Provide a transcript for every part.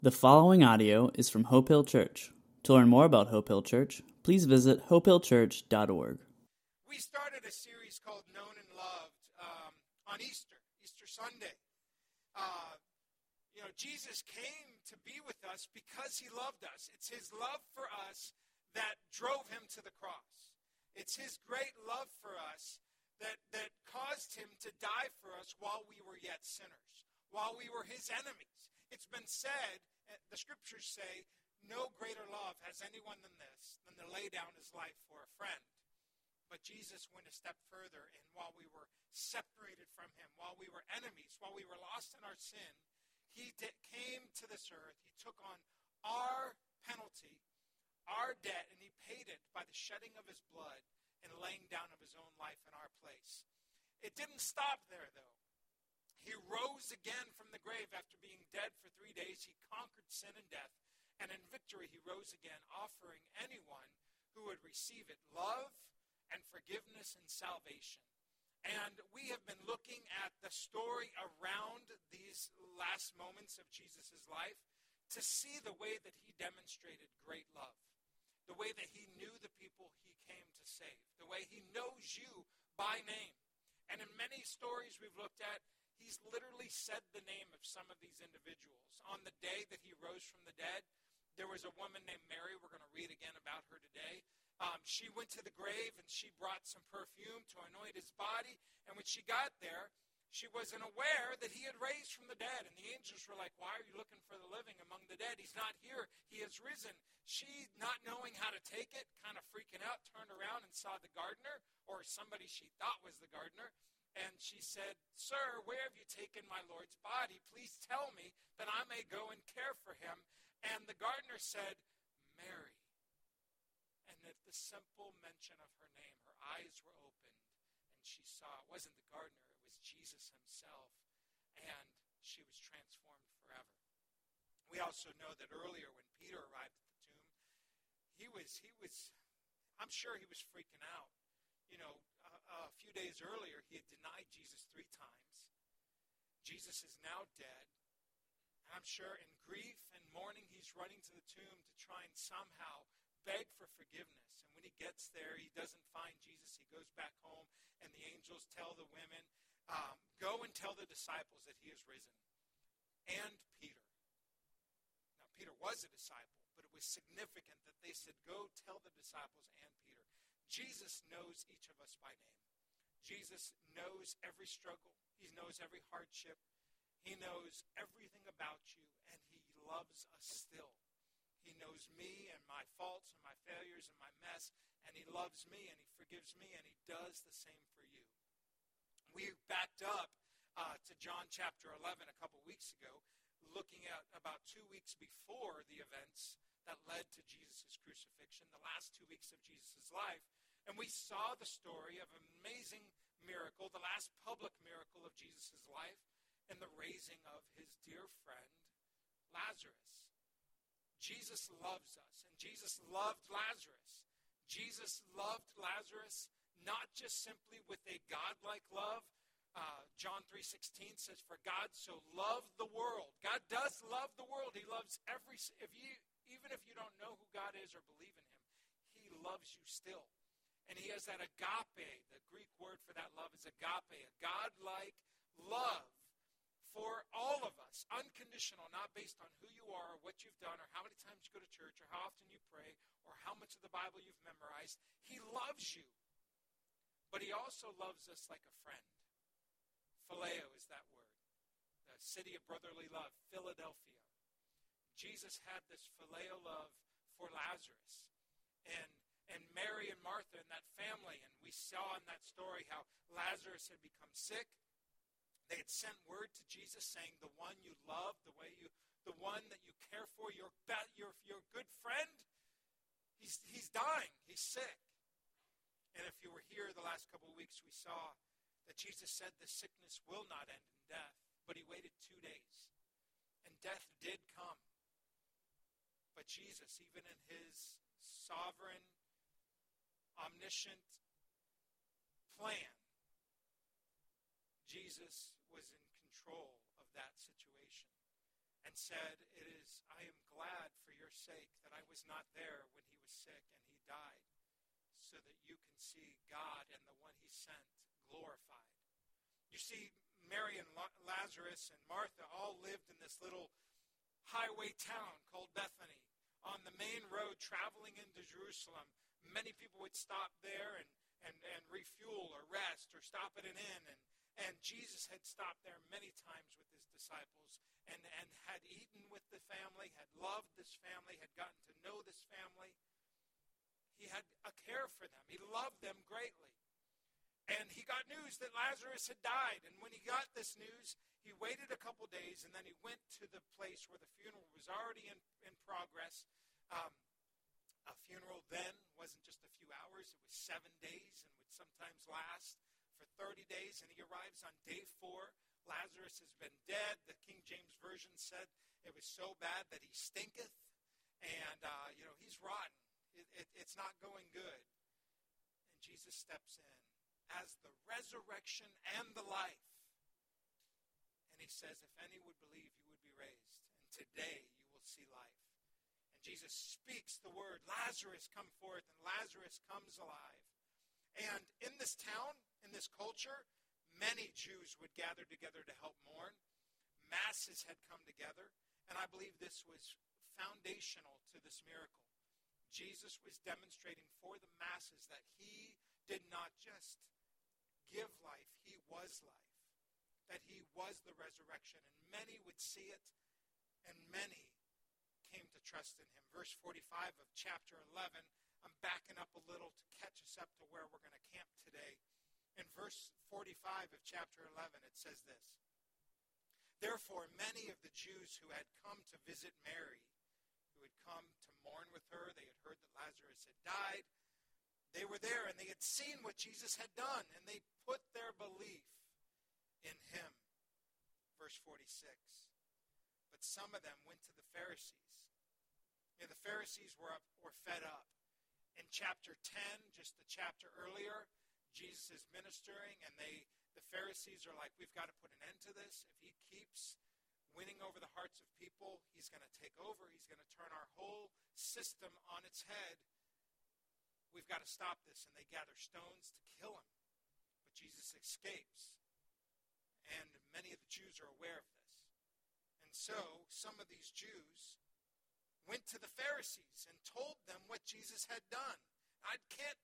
The following audio is from Hope Hill Church. To learn more about Hope Hill Church, please visit hopehillchurch.org. We started a series called Known and Loved on Easter Sunday. Jesus came to be with us because he loved us. It's his love for us that drove him to the cross. It's his great love for us that caused him to die for us while we were yet sinners, while we were his enemies. It's been said, the scriptures say, no greater love has anyone than this, than to lay down his life for a friend. But Jesus went a step further, and while we were separated from him, while we were enemies, while we were lost in our sin, he came to this earth. He took on our penalty, our debt, and he paid it by the shedding of his blood and laying down of his own life in our place. It didn't stop there, though. He rose again from the grave after being dead for 3 days. He conquered sin and death. And in victory, he rose again, offering anyone who would receive it love and forgiveness and salvation. And we have been looking at the story around these last moments of Jesus' life to see the way that he demonstrated great love, the way that he knew the people he came to save, the way he knows you by name. And in many stories we've looked at, he's literally said the name of some of these individuals. On the day that he rose from the dead, there was a woman named Mary. We're going to read again about her today. She went to the grave and she brought some perfume to anoint his body. And when she got there, she wasn't aware that he had raised from the dead. And the angels were like, why are you looking for the living among the dead? He's not here. He has risen. She, not knowing how to take it, kind of freaking out, turned around and saw the gardener, or somebody she thought was the gardener. And she said, sir, where have you taken my Lord's body? Please tell me that I may go and care for him. And the gardener said, Mary. And at the simple mention of her name, her eyes were opened, and she saw it wasn't the gardener, it was Jesus himself. And she was transformed forever. We also know that earlier when Peter arrived at the tomb, he was I'm sure he was freaking out. A few days earlier, he had denied Jesus 3 times. Jesus is now dead. And I'm sure in grief and mourning, he's running to the tomb to try and somehow beg for forgiveness. And when he gets there, he doesn't find Jesus. He goes back home, and the angels tell the women, go and tell the disciples that he is risen. And Peter. Now, Peter was a disciple, but it was significant that they said, go tell the disciples and Peter. Jesus knows each of us by name. Jesus knows every struggle. He knows every hardship. He knows everything about you, and he loves us still. He knows me and my faults and my failures and my mess, and he loves me and he forgives me, and he does the same for you. We backed up to John chapter 11 a couple weeks ago, looking at about 2 weeks before the events that led to Jesus' crucifixion, the last 2 weeks of Jesus' life. And we saw the story of an amazing miracle, the last public miracle of Jesus' life, and the raising of his dear friend, Lazarus. Jesus loves us, and Jesus loved Lazarus. Jesus loved Lazarus not just simply with a godlike love. John 3:16 says, for God so loved the world. God does love the world. He loves even if you don't know who God is or believe in him, he loves you still. And he has that agape. The Greek word for that love is agape, a godlike love for all of us, unconditional, not based on who you are or what you've done or how many times you go to church or how often you pray or how much of the Bible you've memorized. He loves you. But he also loves us like a friend. Phileo is that word. The city of brotherly love, Philadelphia. Jesus had this phileo love for Lazarus. And Mary and Martha and that family. And we saw in that story how Lazarus had become sick. They had sent word to Jesus saying, the one you love, the one that you care for, your good friend, he's dying, he's sick. And if you were here the last couple of weeks, we saw that Jesus said the sickness will not end in death, but he waited 2 days. And death did come. But Jesus, even in his sovereign, omniscient plan, Jesus was in control of that situation. and said, I am glad for your sake that I was not there when he was sick and he died, so that you can see God and the one he sent glorified. You see, Mary and Lazarus and Martha all lived in this little highway town called Bethany on the main road traveling into Jerusalem. Many people would stop there and refuel or rest or stop at an inn. And Jesus had stopped there many times with his disciples and had eaten with the family, had loved this family, had gotten to know this family. He had a care for them. He loved them greatly. And he got news that Lazarus had died. And when he got this news, he waited a couple days, and then he went to the place where the funeral was already in progress. A funeral then wasn't just a few hours. It was 7 days and would sometimes last for 30 days. And he arrives on day 4. Lazarus has been dead. The King James Version said it was so bad that he stinketh. And, he's rotten. It's not going good. And Jesus steps in as the resurrection and the life. And he says, if any would believe, you would be raised. And today you will see life. And Jesus speaks the word, Lazarus, come forth. And Lazarus comes alive. And in this town, in this culture, many Jews would gather together to help mourn. Masses had come together. And I believe this was foundational to this miracle. Jesus was demonstrating for the masses that he did not just give life, he was life. That he was the resurrection. And many would see it, and many came to trust in him. Verse 45 of chapter 11, I'm backing up a little to catch us up to where we're going to camp today. In verse 45 of chapter 11, it says this. Therefore, many of the Jews who had come to visit Mary, who had come to mourn with her, they had heard that Lazarus had died. They were there, and they had seen what Jesus had done, and they put their belief in him. Verse 46. But some of them went to the Pharisees. The Pharisees were fed up. In chapter 10, just the chapter earlier, Jesus is ministering, and the Pharisees are like, we've got to put an end to this. If he keeps winning over the hearts of people, he's going to take over. He's going to turn our whole system on its head. We've got to stop this. And they gather stones to kill him. But Jesus escapes. And many of the Jews are aware of this. And so some of these Jews went to the Pharisees and told them what Jesus had done. I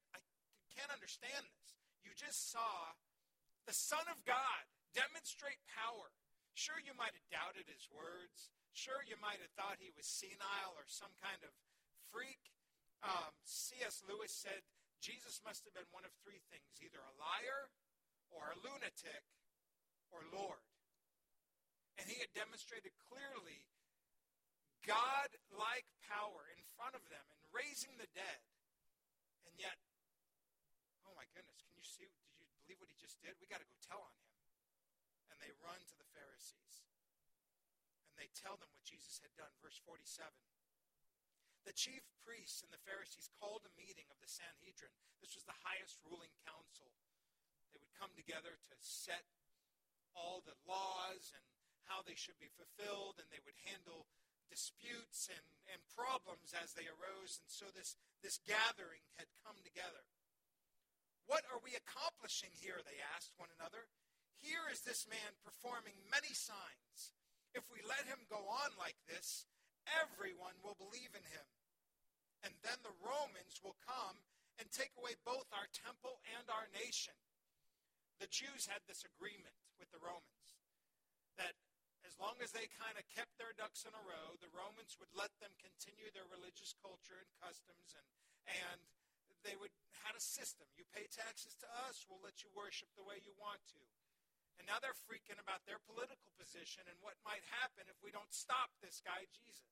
can't understand this. You just saw the Son of God demonstrate power. Sure, you might have doubted his words. Sure, you might have thought he was senile or some kind of freak. C.S. Lewis said Jesus must have been one of three things, either a liar or a lunatic or Lord. And he had demonstrated clearly God-like power in front of them and raising the dead. And yet, oh my goodness, can you see, did you believe what he just did? We got to go tell on him. And they run to the Pharisees. And they tell them what Jesus had done. Verse 47. The chief priests and the Pharisees called a meeting of the Sanhedrin. This was the highest ruling council. They would come together to set all the laws and how they should be fulfilled, and they would handle disputes and problems as they arose. And so this gathering had come together. What are we accomplishing here, they asked one another. Here is this man performing many signs. If we let him go on like this, everyone will believe in him. And then the Romans will come and take away both our temple and our nation. The Jews had this agreement with the Romans that as long as they kind of kept their ducks in a row, the Romans would let them continue their religious culture and customs, and they had a system. You pay taxes to us, we'll let you worship the way you want to. And now they're freaking about their political position and what might happen if we don't stop this guy, Jesus.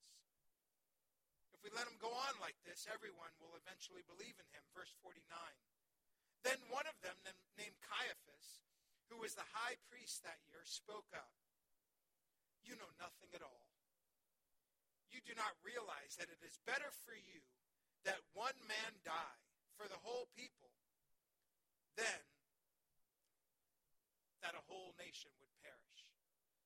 If we let him go on like this, everyone will eventually believe in him. Verse 49. Then one of them, named Caiaphas, who was the high priest that year, spoke up. You know nothing at all. You do not realize that it is better for you that one man die for the whole people than that a whole nation would perish.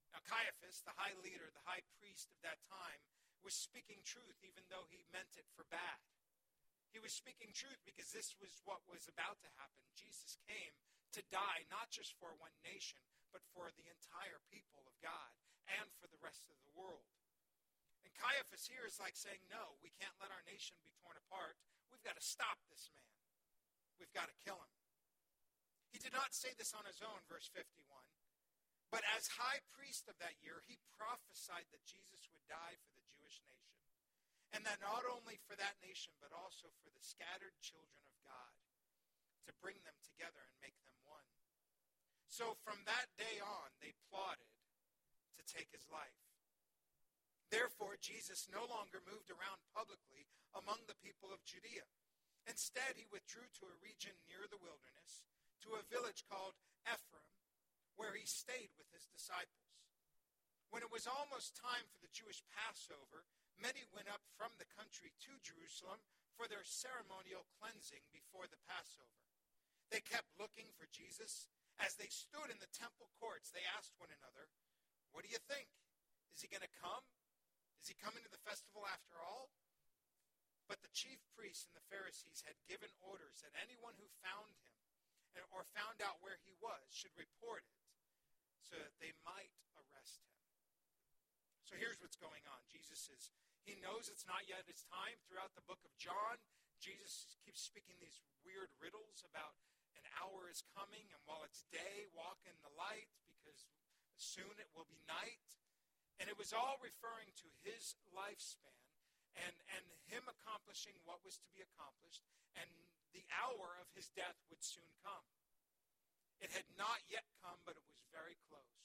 Now Caiaphas, the high leader, the high priest of that time, was speaking truth even though he meant it for bad. He was speaking truth because this was what was about to happen. Jesus came to die not just for one nation, but for the entire people of God and for the rest of the world. And Caiaphas here is like saying, no, we can't let our nation be torn apart. We've got to stop this man. We've got to kill him. He did not say this on his own, verse 51. But as high priest of that year, he prophesied that Jesus would die for the Jewish nation. And that not only for that nation, but also for the scattered children of God, to bring them together and make them one. So from that day on, they plotted to take his life. Therefore, Jesus no longer moved around publicly among the people of Judea. Instead, he withdrew to a region near the wilderness, to a village called Ephraim, where he stayed with his disciples. When it was almost time for the Jewish Passover, many went up from the country to Jerusalem for their ceremonial cleansing before the Passover. They kept looking for Jesus. As they stood in the temple courts, they asked one another, "What do you think? Is he going to come? Is he coming to the festival after all?" But the chief priests and the Pharisees had given orders that anyone who found him or found out where he was should report it so that they might arrest him. So here's what's going on. He knows it's not yet his time. Throughout the book of John, Jesus keeps speaking these weird riddles about an hour is coming, and while it's day, walk in the light, because soon it will be night. And it was all referring to his lifespan and him accomplishing what was to be accomplished, and the hour of his death would soon come. It had not yet come, but it was very close.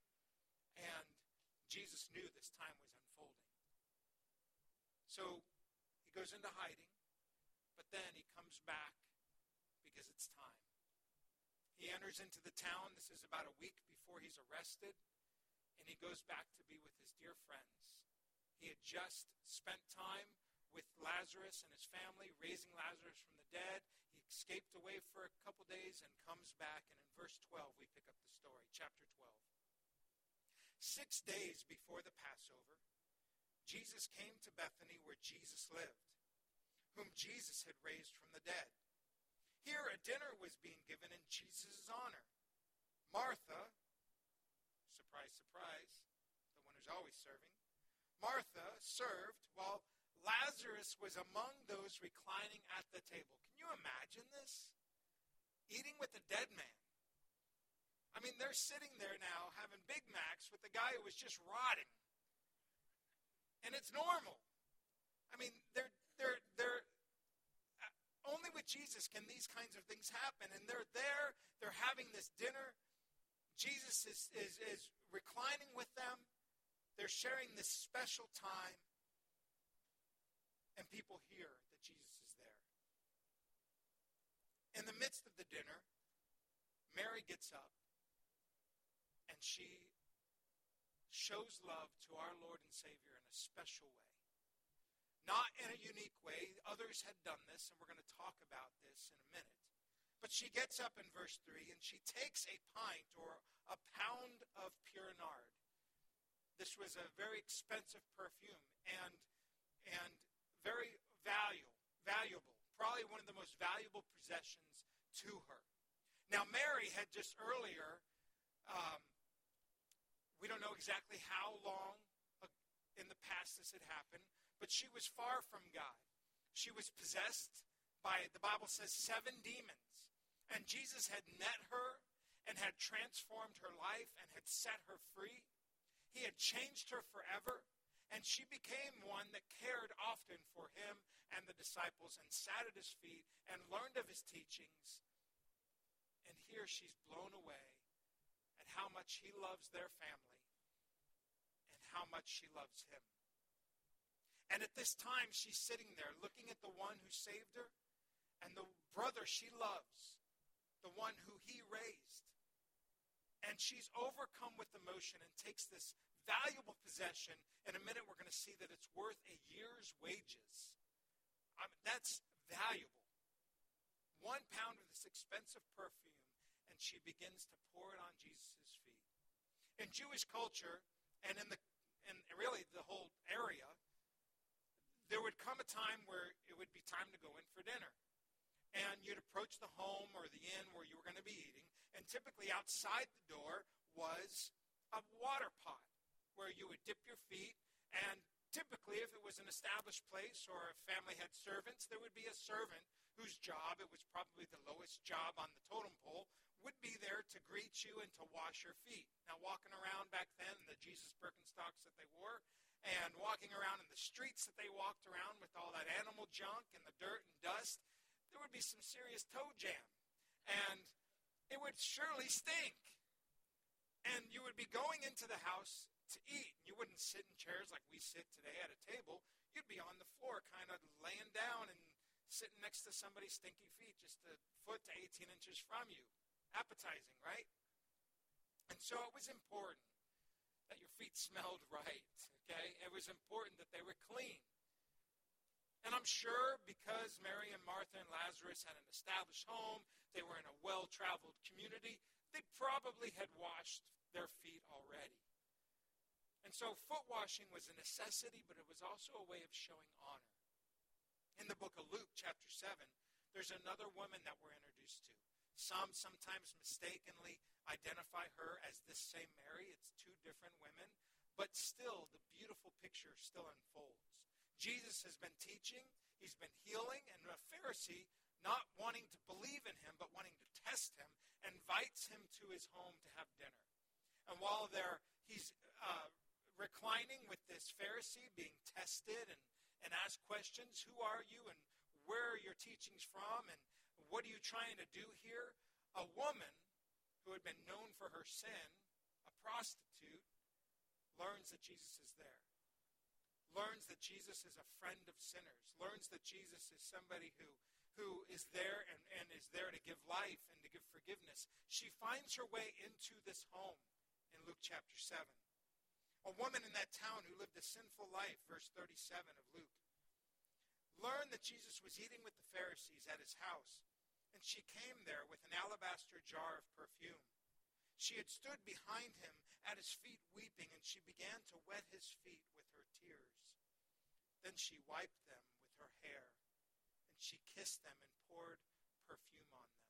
And Jesus knew this time was unfolding. So he goes into hiding, but then he comes back because it's time. He enters into the town. This is about a week before he's arrested, and he goes back to be with his dear friends. He had just spent time with Lazarus and his family, raising Lazarus from the dead. He escaped away for a couple days and comes back, and in verse 12 we pick up the story, chapter 12. 6 days before the Passover, Jesus came to Bethany where Jesus lived, whom Jesus had raised from the dead. Here a dinner was being given in Jesus' honor. Martha, surprise, surprise, the one who's always serving, Martha served while Lazarus was among those reclining at the table. Can you imagine this? Eating with a dead man. I mean, they're sitting there now having Big Macs with the guy who was just rotting. And it's normal. I mean, they're only with Jesus can these kinds of things happen. And they're there, they're having this dinner. Jesus is reclining with them. They're sharing this special time. And people hear that Jesus is there. In the midst of the dinner, Mary gets up and she shows love to our Lord and Savior in a special way. Not in a unique way. Others had done this, and we're going to talk about this in a minute. But she gets up in verse 3, and she takes a pint or a pound of pure nard. This was a very expensive perfume and very valuable, probably one of the most valuable possessions to her. Now, Mary had just earlier, we don't know exactly how long in the past this had happened, but she was far from God. She was possessed by, the Bible says, 7 demons. And Jesus had met her and had transformed her life and had set her free. He had changed her forever. And she became one that cared often for him and the disciples and sat at his feet and learned of his teachings. And here she's blown away at how much he loves their family and how much she loves him. And at this time, she's sitting there looking at the one who saved her and the brother she loves, the one who he raised. And she's overcome with emotion and takes this valuable possession. In a minute, we're going to see that it's worth a year's wages. That's valuable. 1 pound of this expensive perfume, and she begins to pour it on Jesus' feet. In Jewish culture, and really the whole area, there would come a time where it would be time to go in for dinner. And you'd approach the home or the inn where you were going to be eating, and typically outside the door was a water pot where you would dip your feet, and typically if it was an established place or a family had servants, there would be a servant whose job, it was probably the lowest job on the totem pole, would be there to greet you and to wash your feet. Now, walking around back then in the Jesus Birkenstocks that they wore, and walking around in the streets that they walked around with all that animal junk and the dirt and dust, there would be some serious toe jam. And it would surely stink. And you would be going into the house to eat. You wouldn't sit in chairs like we sit today at a table. You'd be on the floor kind of laying down and sitting next to somebody's stinky feet just a foot to 18 inches from you. Appetizing, right? And so it was important that your feet smelled right, okay? It was important that they were clean. And I'm sure because Mary and Martha and Lazarus had an established home, they were in a well-traveled community, they probably had washed their feet already. And so foot washing was a necessity, but it was also a way of showing honor. In the book of Luke, chapter 7, there's another woman that we're introduced to. Some sometimes mistakenly identify her as this same Mary. It's two different women, but still the beautiful picture still unfolds. Jesus has been teaching, he's been healing, and a Pharisee, not wanting to believe in him, but wanting to test him, invites him to his home to have dinner. And while he's reclining with this Pharisee, being tested and asked questions, who are you and where are your teachings from and what are you trying to do here? A woman who had been known for her sin, a prostitute, learns that Jesus is there. Learns that Jesus is a friend of sinners. Learns that Jesus is somebody who is there and is there to give life and to give forgiveness. She finds her way into this home in Luke chapter 7. A woman in that town who lived a sinful life, verse 37 of Luke, learned that Jesus was eating with the Pharisees at his house, and she came there with an alabaster jar of perfume. She had stood behind him at his feet weeping, and she began to wet his feet with her tears. Then she wiped them with her hair, and she kissed them and poured perfume on them.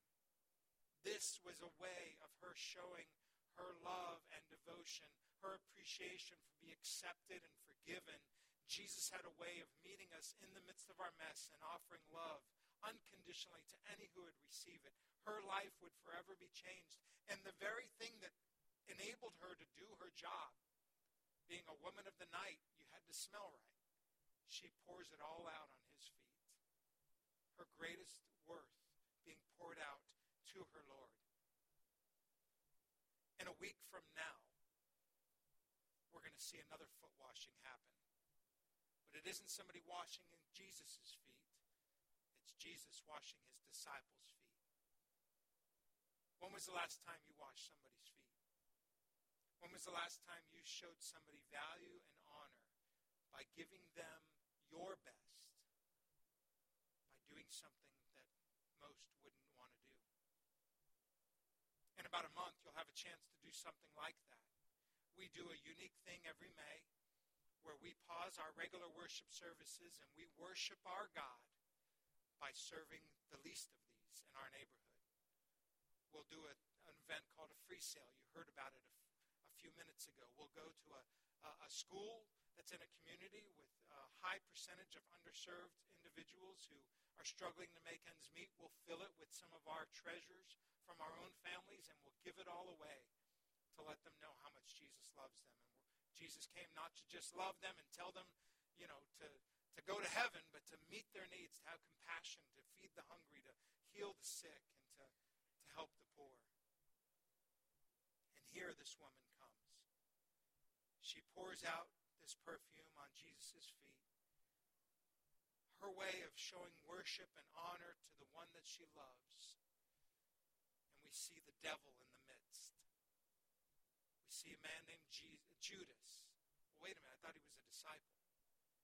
This was a way of her showing her love and devotion, her appreciation for being accepted and forgiven. Jesus had a way of meeting us in the midst of our mess and offering love unconditionally to any who would receive it. Her life would forever be changed. And the very thing that enabled her to do her job, being a woman of the night, you had to smell right. She pours it all out on his feet. Her greatest worth being poured out to her Lord. And a week from now, we're going to see another foot washing happen. But it isn't somebody washing in Jesus' feet. It's Jesus washing his disciples' feet. When was the last time you washed somebody's feet? When was the last time you showed somebody value and honor by giving them your best, by doing something that most wouldn't want to do? In about a month, you'll have a chance to do something like that. We do a unique thing every May where we pause our regular worship services and we worship our God by serving the least of these in our neighborhood. We'll do an event called a free sale. You heard about it a few minutes ago. We'll go to a school that's in a community with a high percentage of underserved individuals who are struggling to make ends meet. We'll fill it with some of our treasures from our own families, and we'll give it all away to let them know how much Jesus loves them. And Jesus came not to just love them and tell them, to go to heaven, but to meet their needs, to have compassion, to feed the hungry, to heal the sick, and to help the poor. And here this woman comes. She pours out this perfume on Jesus' feet. Her way of showing worship and honor to the one that she loves. And we see the devil in the midst. We see a man named Judas. Well, wait a minute, I thought he was a disciple.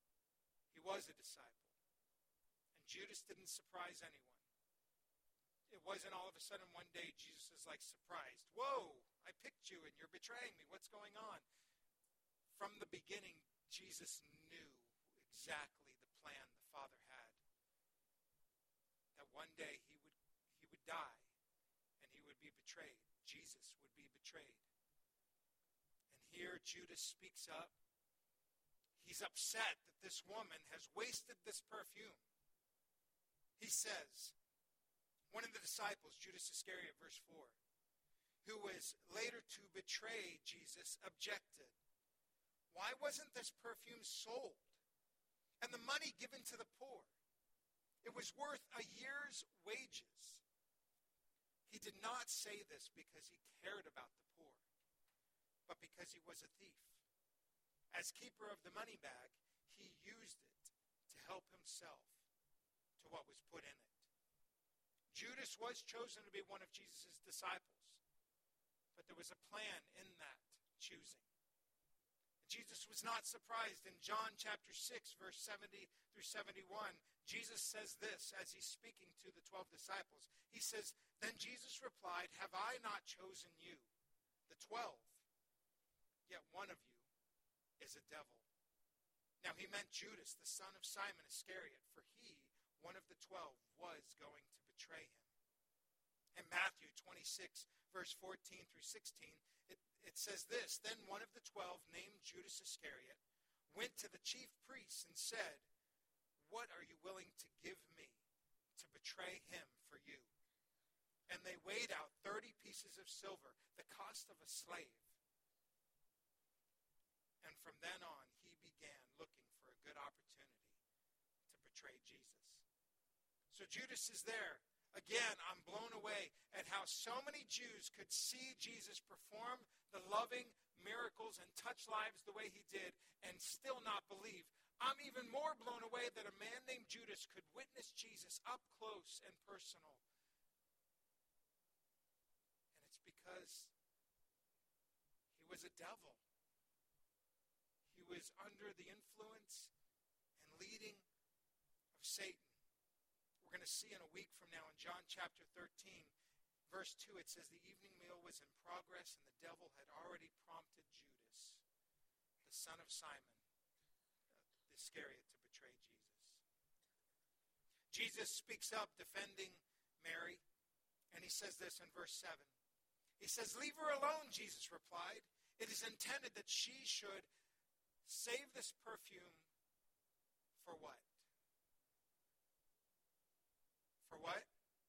He was a disciple. And Judas didn't surprise anyone. it wasn't all of a sudden one day Jesus is like surprised. Whoa, I picked you and you're betraying me. What's going on? From the beginning, Jesus knew exactly the plan the Father had. That one day he would die and he would be betrayed. Jesus would be betrayed. And here Judas speaks up. He's upset that this woman has wasted this perfume. He says, one of the disciples, Judas Iscariot, verse 4, who was later to betray Jesus, objected. Why wasn't this perfume sold and the money given to the poor? It was worth a year's wages. He did not say this because he cared about the poor, but because he was a thief. As keeper of the money bag, he used it to help himself to what was put in it. Judas was chosen to be one of Jesus' disciples, but there was a plan in that choosing. Jesus was not surprised. In John chapter 6, verse 70 through 71, Jesus says this as he's speaking to the 12 disciples. He says, "Then Jesus replied, 'Have I not chosen you, the 12? Yet one of you is a devil.'" Now he meant Judas, the son of Simon Iscariot, for he, one of the 12, was going to betray him. In Matthew 26, verse 14 through 16, it says this, "Then one of the 12, named Judas Iscariot, went to the chief priests and said, 'What are you willing to give me to betray him for you?' And they weighed out 30 pieces of silver, the cost of a slave. And from then on, he began looking for a good opportunity to betray Jesus." So Judas is there. Again, I'm blown away at how so many Jews could see Jesus perform the loving miracles and touch lives the way he did and still not believe. I'm even more blown away that a man named Judas could witness Jesus up close and personal. And it's because he was a devil. He was under the influence and leading of Satan. We're going to see in a week from now in John chapter 13, verse 2, it says, "The evening meal was in progress, and the devil had already prompted Judas, the son of Simon Iscariot, to betray Jesus." Jesus speaks up defending Mary, and he says this in verse 7. He says, "Leave her alone," Jesus replied. "It is intended that she should save this perfume for what? For what?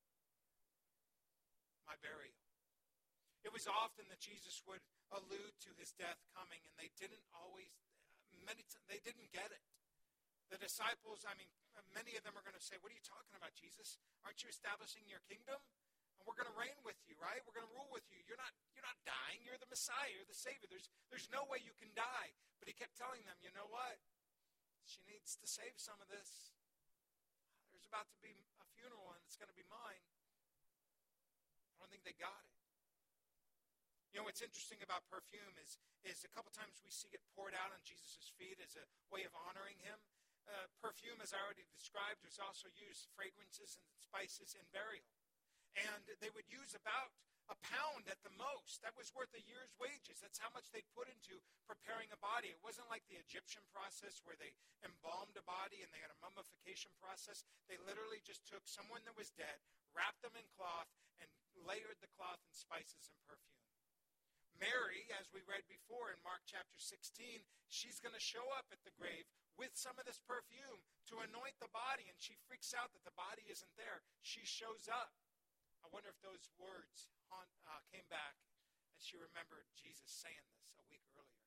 My burial." It was often that Jesus would allude to his death coming, and they didn't they didn't get it. The disciples, many of them are going to say, "What are you talking about, Jesus? Aren't you establishing your kingdom? And we're going to reign with you, right? We're going to rule with you. You're not dying. You're the Messiah. You're the Savior. There's no way you can die." But he kept telling them, "You know what? She needs to save some of this. There's about to be a funeral, and it's going to be mine." I don't think they got it. You know, what's interesting about perfume is a couple times we see it poured out on Jesus' feet as a way of honoring him. Perfume, as I already described, was also used, fragrances and spices, in burial. And they would use about a pound at the most. That was worth a year's wages. That's how much they'd put into preparing a body. It wasn't like the Egyptian process where they embalmed a body and they had a mummification process. They literally just took someone that was dead, wrapped them in cloth, and layered the cloth in spices and perfume. Mary, as we read before in Mark chapter 16, she's going to show up at the grave with some of this perfume to anoint the body, and she freaks out that the body isn't there. She shows up. I wonder if those words came back as she remembered Jesus saying this a week earlier.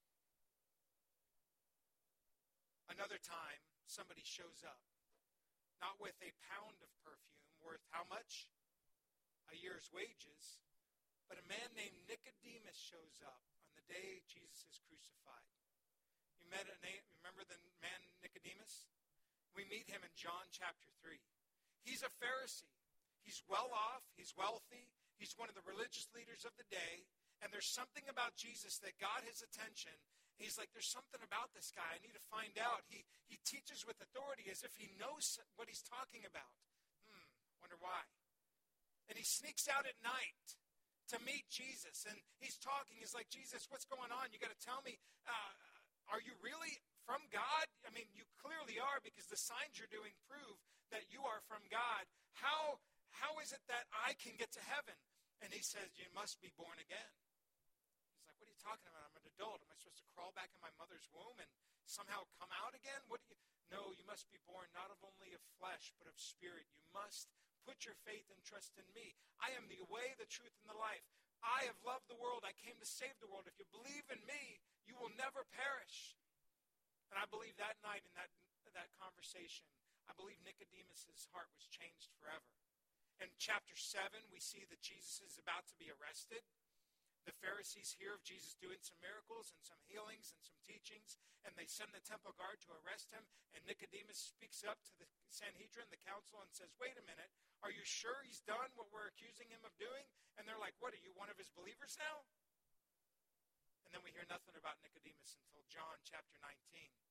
Another time, somebody shows up, not with a pound of perfume worth how much? A year's wages. But a man named Nicodemus shows up on the day Jesus is crucified. Remember the man Nicodemus? We meet him in John chapter 3. He's a Pharisee. He's well off. He's wealthy. He's one of the religious leaders of the day. And there's something about Jesus that got his attention. He's like, there's something about this guy. I need to find out. He teaches with authority as if he knows what he's talking about. Wonder why. And he sneaks out at night to meet Jesus. And he's talking. He's like, Jesus, what's going on? You got to tell me, are you really from God? I mean, you clearly are, because the signs you're doing prove that you are from God. How is it that I can get to heaven? And he says, you must be born again. He's like, what are you talking about? I'm an adult. Am I supposed to crawl back in my mother's womb and somehow come out again? No, you must be born not of only of flesh, but of spirit. You must put your faith and trust in me. I am the way, the truth, and the life. I have loved the world. I came to save the world. If you believe in me, you will never perish. And I believe that night in that conversation, I believe Nicodemus' heart was changed forever. In chapter 7, we see that Jesus is about to be arrested. The Pharisees hear of Jesus doing some miracles and some healings and some teachings, and they send the temple guard to arrest him. And Nicodemus speaks up to the Sanhedrin, the council, and says, wait a minute, are you sure he's done what we're accusing him of doing? And they're like, what, are you one of his believers now? And then we hear nothing about Nicodemus until John chapter 19.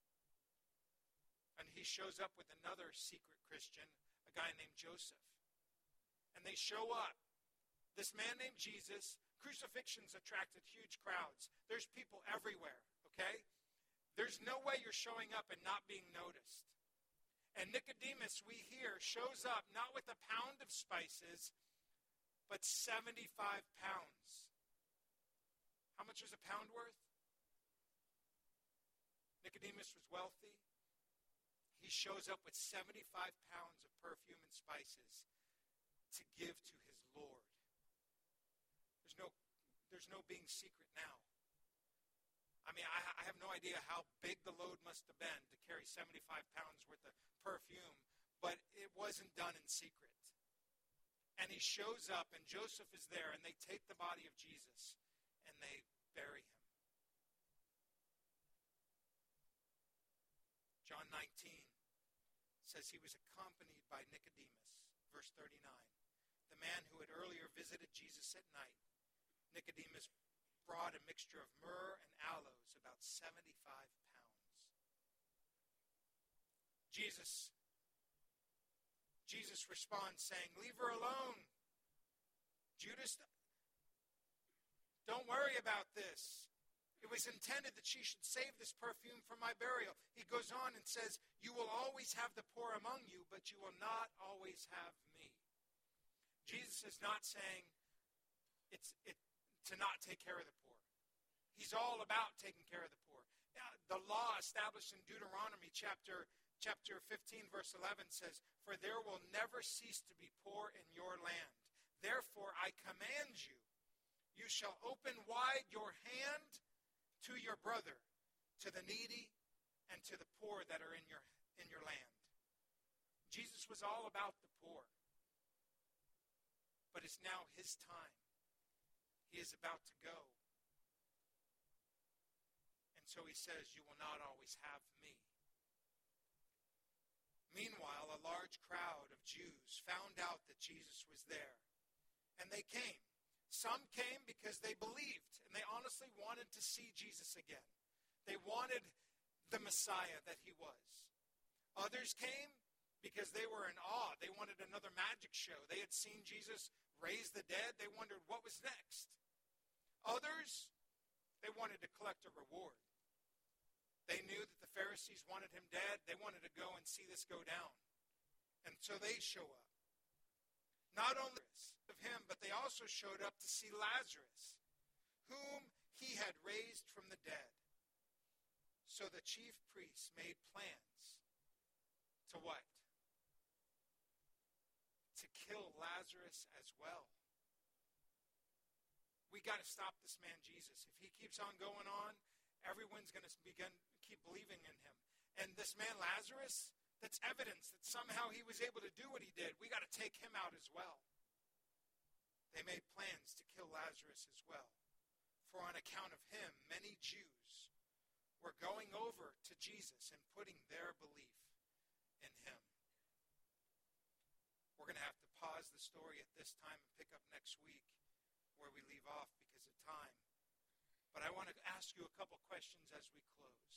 And he shows up with another secret Christian, a guy named Joseph. And they show up. This man named Jesus. Crucifixions attracted huge crowds. There's people everywhere, okay? There's no way you're showing up and not being noticed. And Nicodemus, we hear, shows up not with a pound of spices, but 75 pounds. How much is a pound worth? Nicodemus was wealthy. He shows up with 75 pounds of perfume and spices to give to his Lord. There's no being secret now. I mean, I have no idea how big the load must have been to carry 75 pounds worth of perfume, but it wasn't done in secret. And he shows up, and Joseph is there, and they take the body of Jesus, and they bury him. John 19 says he was accompanied by Nicodemus. Verse 39. The man who had earlier visited Jesus at night. Nicodemus brought a mixture of myrrh and aloes, about 75 pounds. Jesus responds saying, leave her alone. Judas, don't worry about this. It was intended that she should save this perfume for my burial. He goes on and says, you will always have the poor among you, but you will not always have me. Jesus is not saying to not take care of the poor. He's all about taking care of the poor. The law established in Deuteronomy chapter 15, verse 11 says, for there will never cease to be poor in your land. Therefore, I command you, you shall open wide your hand to your brother, to the needy, and to the poor that are in your land. Jesus was all about the poor. But it's now his time. He is about to go. And so he says, you will not always have me. Meanwhile, a large crowd of Jews found out that Jesus was there. And they came. Some came because they believed, and they honestly wanted to see Jesus again. They wanted the Messiah that he was. Others came because they were in awe. They wanted another magic show. They had seen Jesus raise the dead. They wondered what was next. Others, they wanted to collect a reward. They knew that the Pharisees wanted him dead. They wanted to go and see this go down. And so they show up. Not only of him, but they also showed up to see Lazarus, whom he had raised from the dead. So the chief priests made plans to what? To kill Lazarus as well. We got to stop this man Jesus. If he keeps on going on, everyone's going to keep believing in him. And this man Lazarus, that's evidence that somehow he was able to do what he did. We got to take him out as well. They made plans to kill Lazarus as well. For on account of him, many Jews were going over to Jesus and putting their belief in him. We're going to have to pause the story at this time and pick up next week where we leave off because of time. But I want to ask you a couple questions as we close.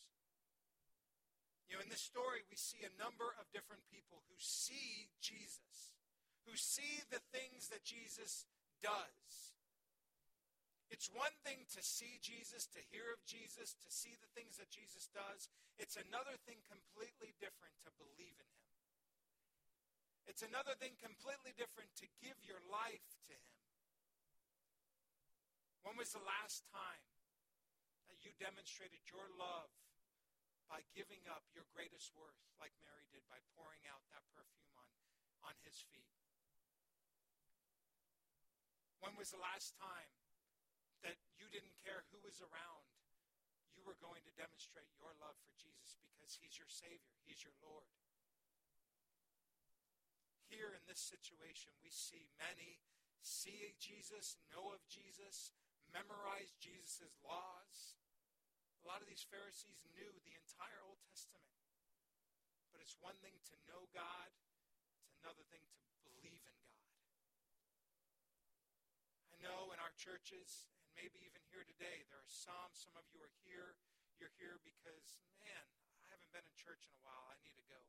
You know, in this story, we see a number of different people who see Jesus, who see the things that Jesus does. It's one thing to see Jesus, to hear of Jesus, to see the things that Jesus does. It's another thing completely different to believe in him. It's another thing completely different to give your life to him. When was the last time that you demonstrated your love by giving up your greatest worth, like Mary did, by pouring out that perfume on his feet? When was the last time that you didn't care who was around, you were going to demonstrate your love for Jesus because he's your Savior, he's your Lord? Here in this situation, we see many see Jesus, know of Jesus, memorize Jesus' laws. A lot of these Pharisees knew the entire Old Testament. But it's one thing to know God, it's another thing to believe in God. I know in our churches, and maybe even here today, there are some of you are here, you're here because, man, I haven't been in church in a while, I need to go.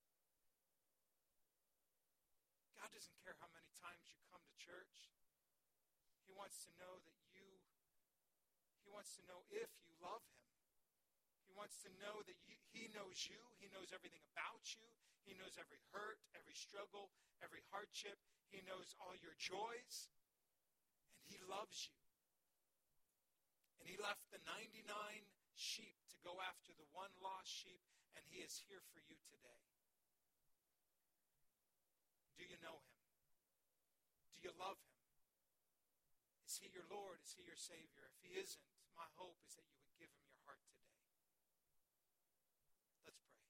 God doesn't care how many times you come to church. He wants to know that he wants to know if you love him. He wants to know that he knows you. He knows everything about you. He knows every hurt, every struggle, every hardship. He knows all your joys. And he loves you. And he left the 99 sheep to go after the one lost sheep, and he is here for you today. Do you know him? Do you love him? Is he your Lord? Is he your Savior? If he isn't, my hope is that you would give him your heart today. Let's pray.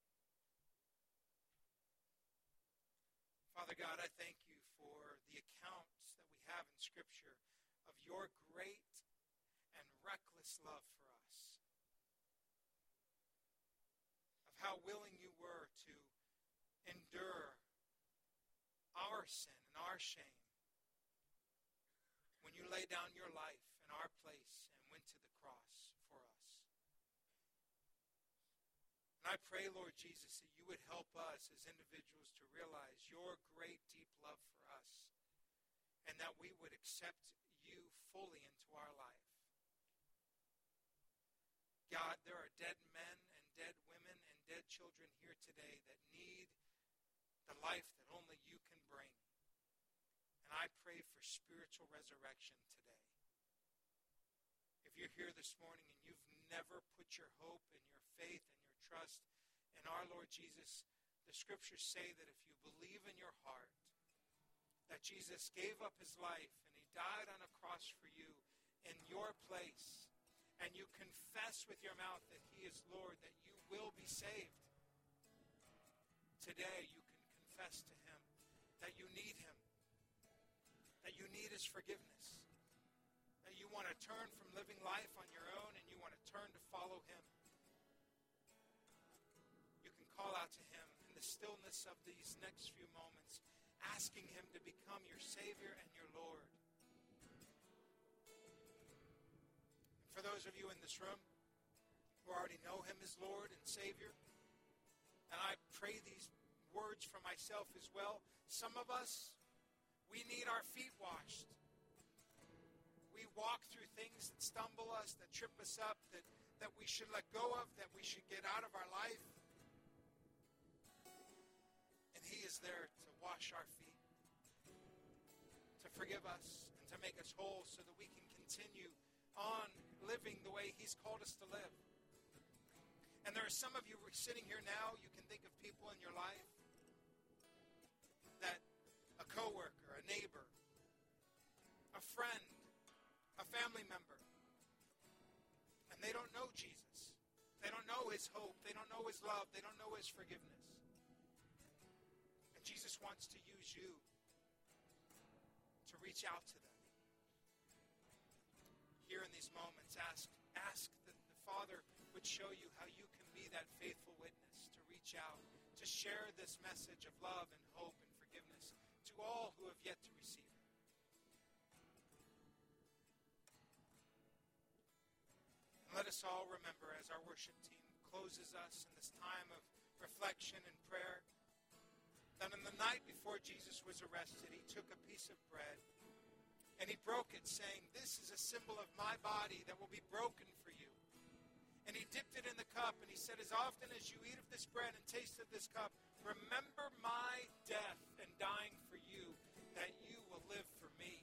Father God, I thank you for the accounts that we have in Scripture of your great and reckless love for us. Of how willing you were to endure our sin and our shame when you laid down your life in our place and went to the cross for us. And I pray, Lord Jesus, that you would help us as individuals to realize your great, deep love for us, and that we would accept you fully into our life. God, there are dead men and dead women and dead children here today that need the life that only you can bring. And I pray for spiritual resurrection today. If you're here this morning and you've never put your hope and your faith and your trust in our Lord Jesus, the Scriptures say that if you believe in your heart that Jesus gave up his life and he died on a cross for you in your place, and you confess with your mouth that he is Lord, that you will be saved. Today you can confess to him that you need him, that you need his forgiveness, that you want to turn from living life on your own and you want to turn to follow him. You can call out to him in the stillness of these next few moments, asking him to become your Savior and your Lord. And for those of you in this room who already know him as Lord and Savior, and I pray these words for myself as well, some of us, we need our feet washed. We walk through things that stumble us, that trip us up, that we should let go of, that we should get out of our life. And he is there to wash our feet, to forgive us, and to make us whole so that we can continue on living the way he's called us to live. And there are some of you sitting here now, you can think of people in your life that a coworker, a neighbor, a friend, a family member, and they don't know Jesus. They don't know his hope. They don't know his love. They don't know his forgiveness. And Jesus wants to use you to reach out to them. Here in these moments, ask that the Father would show you how you can be that faithful witness, to reach out, to share this message of love and hope and forgiveness to all who have yet to receive it. And let us all remember, as our worship team closes us in this time of reflection and prayer, that on the night before Jesus was arrested, he took a piece of bread and he broke it, saying, "This is a symbol of my body that will be broken for you." And he dipped it in the cup, and he said, "As often as you eat of this bread and taste of this cup, remember my death and dying for you, that you will live for me."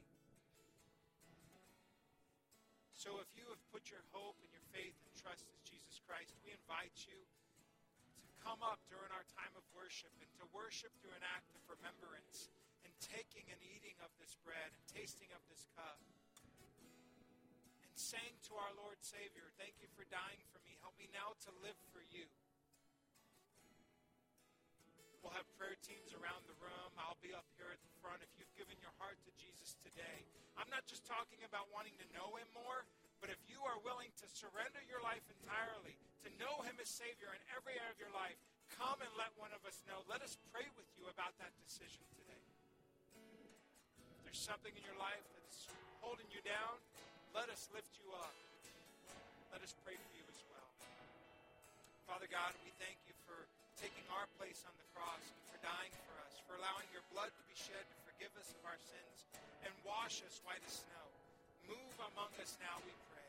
So if you have put your hope and your faith and trust in Jesus Christ, we invite you to come up during our time of worship and to worship through an act of remembrance and taking and eating of this bread and tasting of this cup and saying to our Lord Savior, "Thank you for dying for me. Help me now to live for you." We'll have prayer teams around the room. I'll be up here at the front. If you've given your heart to Jesus today, I'm not just talking about wanting to know him more, but if you are willing to surrender your life entirely, to know him as Savior in every area of your life, come and let one of us know. Let us pray with you about that decision today. If there's something in your life that's holding you down, let us lift you up. Let us pray for you as well. Father God, we thank you for taking our place on the cross and for dying for us, for allowing your blood to be shed to forgive us of our sins and wash us white as snow. Move among us now, we pray.